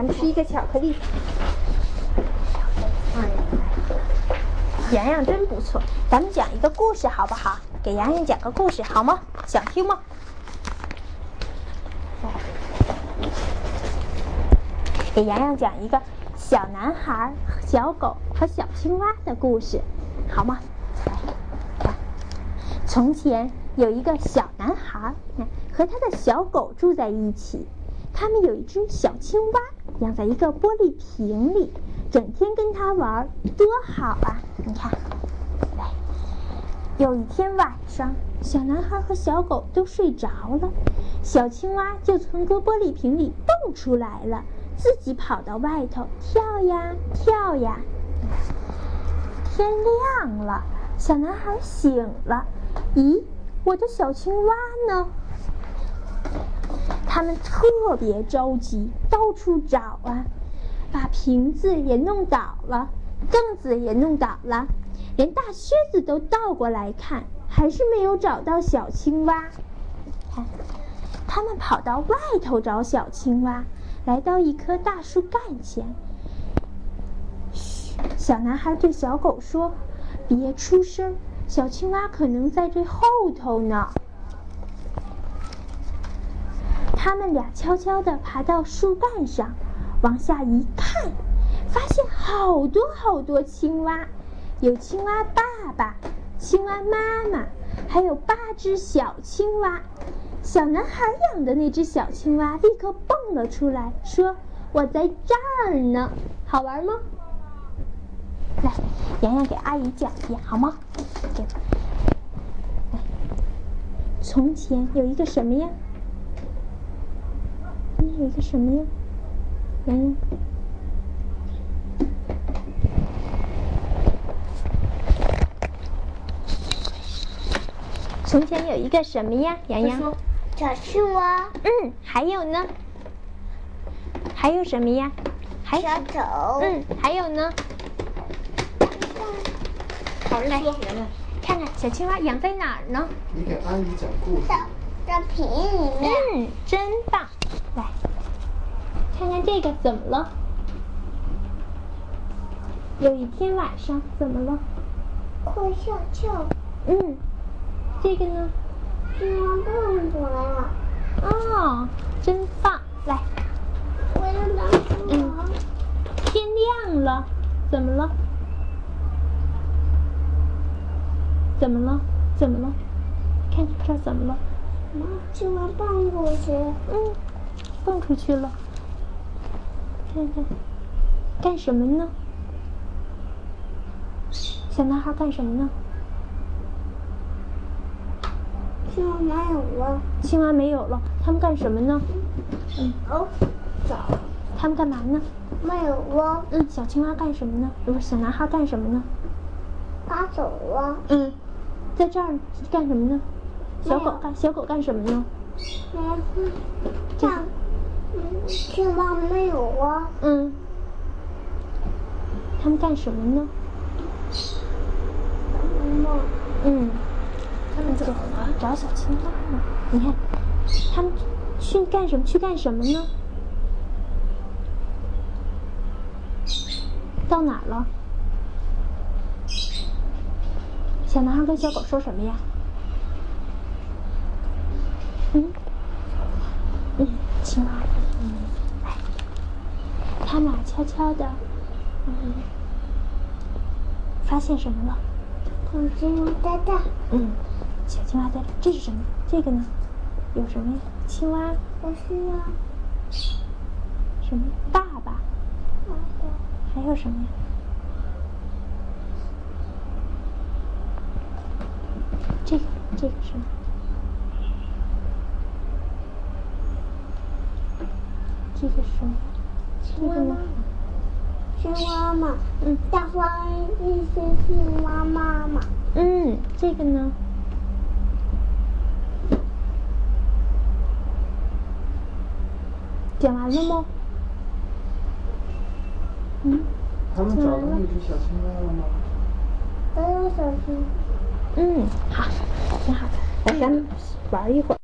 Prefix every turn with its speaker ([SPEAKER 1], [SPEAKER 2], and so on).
[SPEAKER 1] 吃一个巧克力。洋洋真不错，咱们讲一个故事好不好？给洋洋讲个故事好吗？想听吗？给洋洋讲一个小男孩、小狗和小青蛙的故事，好吗？来看，从前有一个小男孩，和他的小狗住在一起。他们有一只小青蛙，养在一个玻璃瓶里，整天跟它玩，多好啊！你看，来，有一天晚上，小男孩和小狗都睡着了，小青蛙就从玻璃瓶里蹦出来了，自己跑到外头跳呀跳呀。天亮了，小男孩醒了，咦，我的小青蛙呢？他们特别着急，到处找啊，把瓶子也弄倒了，凳子也弄倒了，连大靴子都倒过来看，还是没有找到小青蛙。看，他们跑到外头找小青蛙，来到一棵大树干前。嘘，小男孩对小狗说：“别出声，小青蛙可能在这后头呢。”他们俩悄悄地爬到树干上，往下一看，发现好多好多青蛙，有青蛙爸爸、青蛙妈妈，还有8只小青蛙。小男孩养的那只小青蛙立刻蹦了出来，说：“我在这儿呢，好玩吗？”来，洋洋给阿姨讲一遍好吗？来，从前有一个什么呀？有一个什么呀？从前有一个什么呀？洋洋，
[SPEAKER 2] 小青蛙。
[SPEAKER 1] 还有呢？还有什么呀？
[SPEAKER 2] 小狗。
[SPEAKER 1] 还有呢？
[SPEAKER 2] 好，
[SPEAKER 1] 来，洋洋，看看小青蛙养在哪儿呢？
[SPEAKER 3] 你给阿姨讲故事。
[SPEAKER 2] 在瓶里面。
[SPEAKER 1] 真棒！来，看看这个怎么了？有一天晚上怎么了？
[SPEAKER 2] 快下跳。
[SPEAKER 1] 这个呢？
[SPEAKER 2] 青蛙蹦出来了。
[SPEAKER 1] 哦，真棒！来，
[SPEAKER 2] 我要当青蛙。
[SPEAKER 1] 天亮了，怎么了？怎么了？怎么了？看这儿怎么了？
[SPEAKER 2] 青蛙蹦出去。
[SPEAKER 1] 蹦出去了。看看，干什么呢？小男孩干什么呢？
[SPEAKER 2] 青蛙没有了。
[SPEAKER 1] 青蛙没有了，他们干什么呢？
[SPEAKER 2] 走。
[SPEAKER 1] 他们干嘛呢？
[SPEAKER 2] 没有了。
[SPEAKER 1] 小青蛙干什么呢？不是，小男孩干什么呢？
[SPEAKER 2] 他走了。
[SPEAKER 1] 在这儿干什么呢？小狗干什么呢？
[SPEAKER 2] 青蛙没有啊。
[SPEAKER 1] 他们干什么呢？他们走了，找小青蛙呢。你看，他们去干什么？去干什么呢？到哪儿了？小男孩跟小狗说什么呀？青蛙，来，他们俩悄悄的，发现什么了？
[SPEAKER 2] 小青蛙在这。
[SPEAKER 1] 小青蛙在这，这是什么？这个呢？有什么呀？青蛙。什么？爸爸。还有什么呀？这个是吗？这个是吗？这个呢？
[SPEAKER 2] 青蛙嘛。大花一些青蛙妈妈。
[SPEAKER 1] 这个呢？讲完了吗？
[SPEAKER 3] 他们找到那只小青蛙了吗？
[SPEAKER 2] 都有小青蛙。
[SPEAKER 1] 好，挺好的。来，咱们玩一会儿。